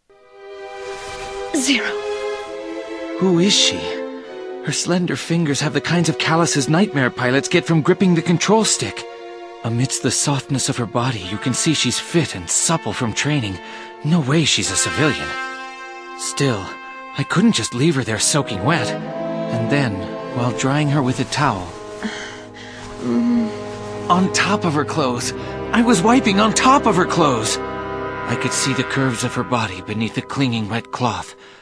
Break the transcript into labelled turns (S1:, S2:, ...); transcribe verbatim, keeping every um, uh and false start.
S1: Zero.
S2: Who is she? Her slender fingers have the kinds of calluses nightmare pilots get from gripping the control stick. Amidst the softness of her body, you can see she's fit and supple from training. No way she's a civilian. Still, I couldn't just leave her there soaking wet. And then, while drying her with a towel... on top of her clothes! I was wiping on top of her clothes! I could see the curves of her body beneath the clinging wet cloth.